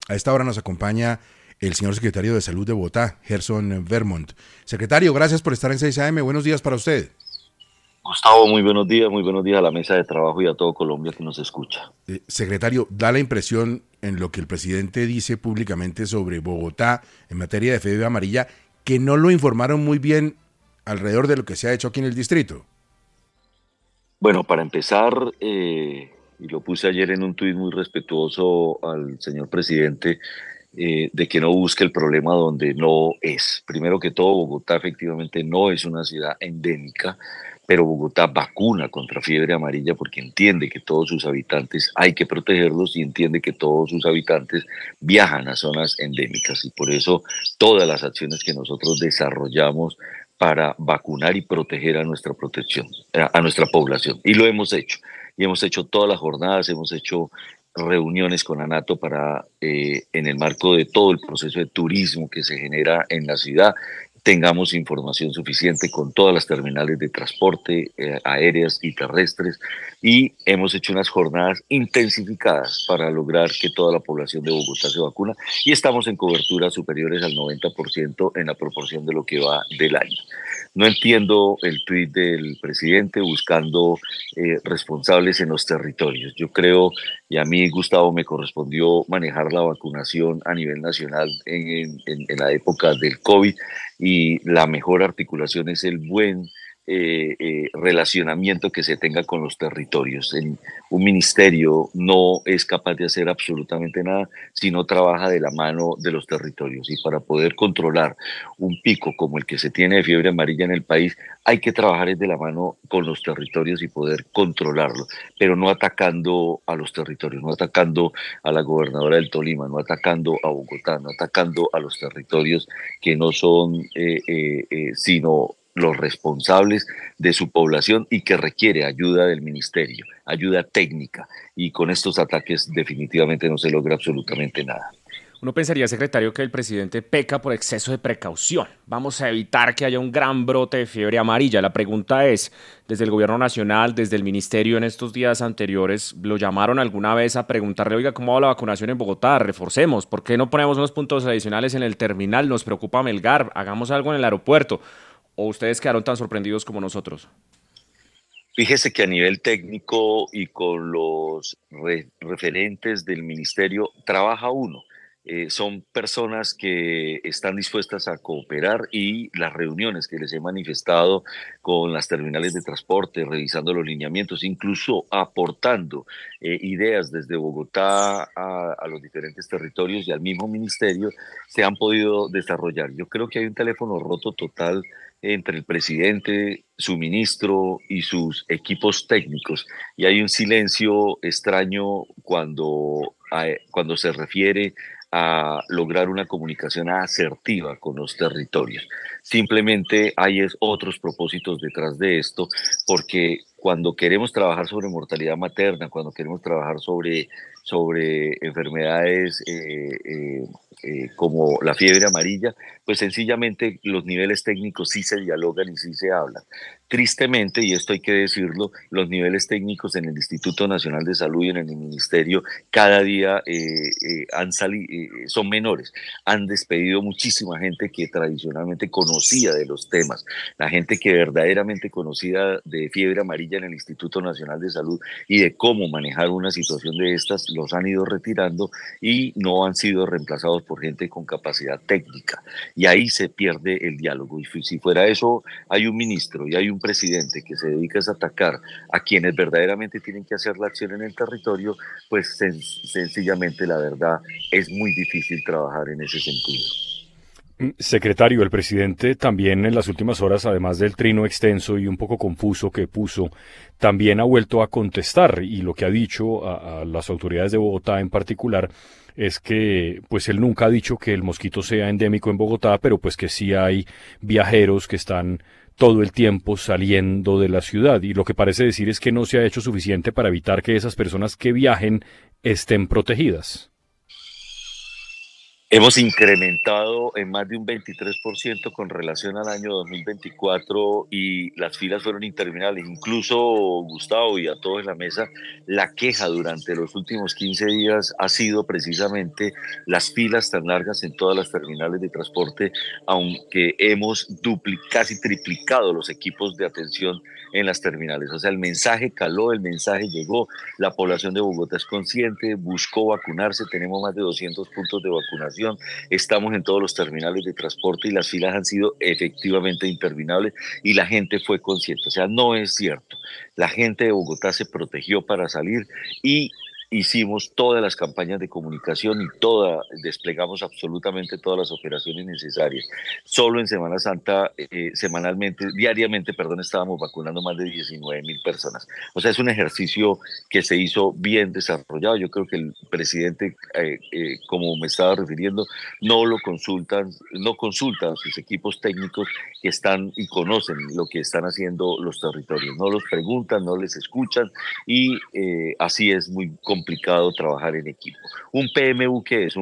A esta hora nos acompaña el señor secretario de Salud de Bogotá, Gerson Vermont. Secretario, gracias por estar en 6 AM. Buenos días para usted. Gustavo, muy buenos días a la mesa de trabajo y a todo Colombia que nos escucha. Secretario, da la impresión en lo que el presidente dice públicamente sobre Bogotá en materia de fiebre amarilla, que no lo informaron muy bien alrededor de lo que se ha hecho aquí en el distrito. Bueno, para empezar, y lo puse ayer en un tuit muy respetuoso al señor presidente, de que no busque el problema donde no es. Primero que todo, Bogotá efectivamente no es una ciudad endémica, pero Bogotá vacuna contra fiebre amarilla porque entiende que todos sus habitantes hay que protegerlos y entiende que todos sus habitantes viajan a zonas endémicas y por eso todas las acciones que nosotros desarrollamos para vacunar y proteger a nuestra protección, a nuestra población. Y lo hemos hecho. Y hemos hecho todas las jornadas, hemos hecho reuniones con ANATO para, en el marco de todo el proceso de turismo que se genera en la ciudad, tengamos información suficiente con todas las terminales de transporte aéreas y terrestres y hemos hecho unas jornadas intensificadas para lograr que toda la población de Bogotá se vacuna y estamos en coberturas superiores al 90% en la proporción de lo que va del año. No entiendo el tuit del presidente buscando responsables en los territorios. Yo creo, y a mí, Gustavo, me correspondió manejar la vacunación a nivel nacional en la época del COVID y la mejor articulación es el buen relacionamiento que se tenga con los territorios. Un ministerio no es capaz de hacer absolutamente nada si no trabaja de la mano de los territorios. Y para poder controlar un pico como el que se tiene de fiebre amarilla en el país, hay que trabajar de la mano con los territorios y poder controlarlo, pero no atacando a los territorios, no atacando a la gobernadora del Tolima, no atacando a Bogotá, no atacando a los territorios que no son sino los responsables de su población y que requiere ayuda del ministerio, ayuda técnica, y con estos ataques definitivamente no se logra absolutamente nada. Uno pensaría, secretario, que el presidente peca por exceso de precaución. Vamos a evitar que haya un gran brote de fiebre amarilla. La pregunta es, desde el gobierno nacional, desde el ministerio en estos días anteriores, ¿lo llamaron alguna vez a preguntarle, oiga, cómo va la vacunación en Bogotá? Reforcemos, ¿por qué no ponemos unos puntos adicionales en el terminal? Nos preocupa Melgar, hagamos algo en el aeropuerto. ¿O ustedes quedaron tan sorprendidos como nosotros? Fíjese que a nivel técnico y con los referentes del ministerio trabaja uno. Son personas que están dispuestas a cooperar y las reuniones que les he manifestado con las terminales de transporte, revisando los lineamientos, incluso aportando ideas desde Bogotá a los diferentes territorios y al mismo ministerio, se han podido desarrollar. Yo creo que hay un teléfono roto total entre el presidente, su ministro y sus equipos técnicos. Y hay un silencio extraño cuando se refiere a lograr una comunicación asertiva con los territorios. Simplemente hay otros propósitos detrás de esto, porque cuando queremos trabajar sobre mortalidad materna, cuando queremos trabajar sobre enfermedades como la fiebre amarilla, pues sencillamente los niveles técnicos sí se dialogan y sí se hablan. Tristemente, y esto hay que decirlo, los niveles técnicos en el Instituto Nacional de Salud y en el Ministerio cada día son menores. Han despedido muchísima gente que tradicionalmente conocía de los temas. La gente que verdaderamente conocía de fiebre amarilla en el Instituto Nacional de Salud y de cómo manejar una situación de estas, los han ido retirando y no han sido reemplazados por gente con capacidad técnica. Y ahí se pierde el diálogo. Y si fuera eso, hay un ministro y hay un presidente que se dedica a atacar a quienes verdaderamente tienen que hacer la acción en el territorio, pues sencillamente la verdad es muy difícil trabajar en ese sentido. Secretario, el presidente también en las últimas horas, además del trino extenso y un poco confuso que puso, también ha vuelto a contestar y lo que ha dicho a las autoridades de Bogotá en particular es que pues él nunca ha dicho que el mosquito sea endémico en Bogotá, pero pues que sí hay viajeros que están todo el tiempo saliendo de la ciudad y lo que parece decir es que no se ha hecho suficiente para evitar que esas personas que viajen estén protegidas. Hemos incrementado en más de un 23% con relación al año 2024 y las filas fueron interminables. Incluso, Gustavo, y a todos en la mesa, la queja durante los últimos 15 días ha sido precisamente las filas tan largas en todas las terminales de transporte, aunque hemos casi triplicado los equipos de atención en las terminales. O sea, el mensaje caló, el mensaje llegó, la población de Bogotá es consciente, buscó vacunarse, tenemos más de 200 puntos de vacunación, estamos en todos los terminales de transporte y las filas han sido efectivamente interminables y la gente fue consciente. O sea, no es cierto. La gente de Bogotá se protegió para salir y hicimos todas las campañas de comunicación y desplegamos absolutamente todas las operaciones necesarias. Solo en Semana Santa, diariamente, estábamos vacunando más de 19.000 personas. O sea, es un ejercicio que se hizo bien desarrollado. Yo creo que el presidente, como me estaba refiriendo, no consultan sus equipos técnicos que están y conocen lo que están haciendo los territorios. No los preguntan, no les escuchan y así es muy complicado trabajar en equipo. Un PMU, ¿qué es?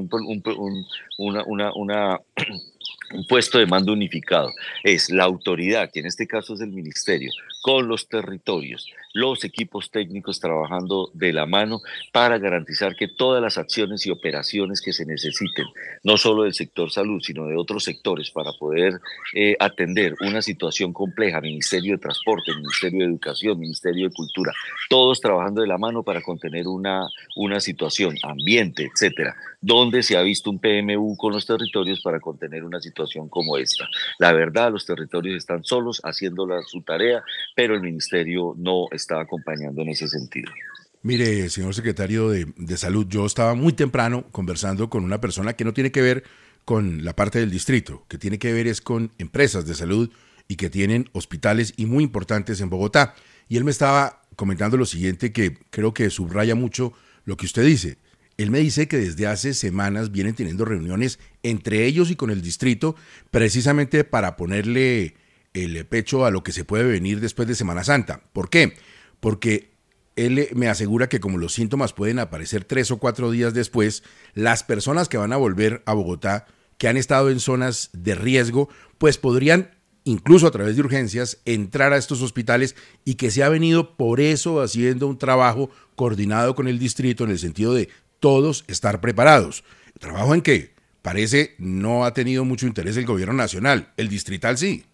Una un puesto de mando unificado. Es la autoridad, que en este caso es el ministerio, con los territorios, los equipos técnicos trabajando de la mano para garantizar que todas las acciones y operaciones que se necesiten, no solo del sector salud, sino de otros sectores, para poder atender una situación compleja, Ministerio de Transporte, Ministerio de Educación, Ministerio de Cultura, todos trabajando de la mano para contener una situación, ambiente, etcétera, donde se ha visto un PMU con los territorios para contener una situación como esta. La verdad, los territorios están solos haciendo su tarea, pero el ministerio no está acompañando en ese sentido. Mire, señor secretario de Salud, yo estaba muy temprano conversando con una persona que no tiene que ver con la parte del distrito, que tiene que ver es con empresas de salud y que tienen hospitales y muy importantes en Bogotá. Y él me estaba comentando lo siguiente, que creo que subraya mucho lo que usted dice. Él me dice que desde hace semanas vienen teniendo reuniones entre ellos y con el distrito, precisamente para ponerle el pecho a lo que se puede venir después de Semana Santa. ¿Por qué? Porque él me asegura que como los síntomas pueden aparecer 3 o 4 días después, las personas que van a volver a Bogotá, que han estado en zonas de riesgo, pues podrían, incluso a través de urgencias, entrar a estos hospitales, y que se ha venido por eso haciendo un trabajo coordinado con el distrito en el sentido de todos estar preparados. ¿Trabajo en qué? Parece no ha tenido mucho interés el gobierno nacional, el distrital sí.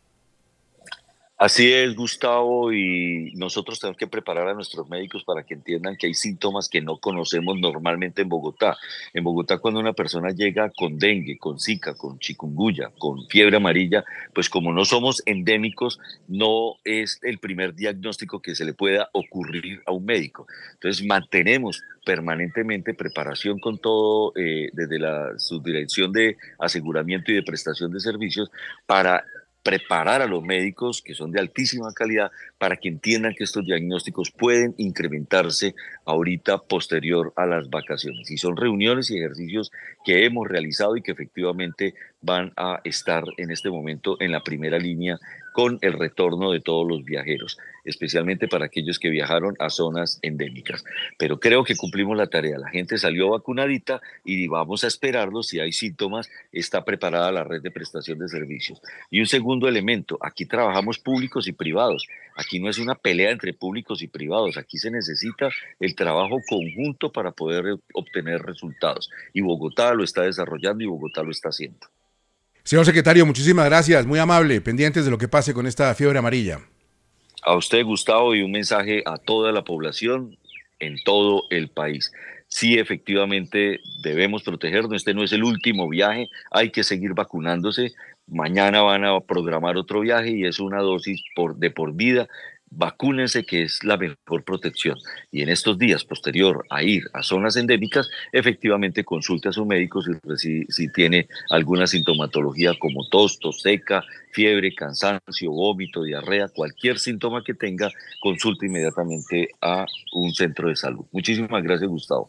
Así es, Gustavo, y nosotros tenemos que preparar a nuestros médicos para que entiendan que hay síntomas que no conocemos normalmente en Bogotá. En Bogotá, cuando una persona llega con dengue, con zika, con chikungunya, con fiebre amarilla, pues como no somos endémicos, no es el primer diagnóstico que se le pueda ocurrir a un médico. Entonces, mantenemos permanentemente preparación con todo desde la subdirección de aseguramiento y de prestación de servicios para preparar a los médicos, que son de altísima calidad, para que entiendan que estos diagnósticos pueden incrementarse ahorita posterior a las vacaciones. Y son reuniones y ejercicios que hemos realizado y que efectivamente van a estar en este momento en la primera línea con el retorno de todos los viajeros, especialmente para aquellos que viajaron a zonas endémicas. Pero creo que cumplimos la tarea. La gente salió vacunadita y vamos a esperarlo. Si hay síntomas, está preparada la red de prestación de servicios. Y un segundo elemento, aquí trabajamos públicos y privados. Aquí no es una pelea entre públicos y privados. Aquí se necesita el trabajo conjunto para poder obtener resultados. Y Bogotá lo está desarrollando y Bogotá lo está haciendo. Señor secretario, muchísimas gracias, muy amable, pendientes de lo que pase con esta fiebre amarilla. A usted, Gustavo, y un mensaje a toda la población en todo el país. Sí, efectivamente, debemos protegernos. Este no es el último viaje, hay que seguir vacunándose. Mañana van a programar otro viaje y es una dosis de por vida. Vacúnense, que es la mejor protección. Y en estos días, posterior a ir a zonas endémicas, efectivamente consulte a su médico si tiene alguna sintomatología como tos seca, fiebre, cansancio, vómito, diarrea, cualquier síntoma que tenga, consulte inmediatamente a un centro de salud. Muchísimas gracias, Gustavo.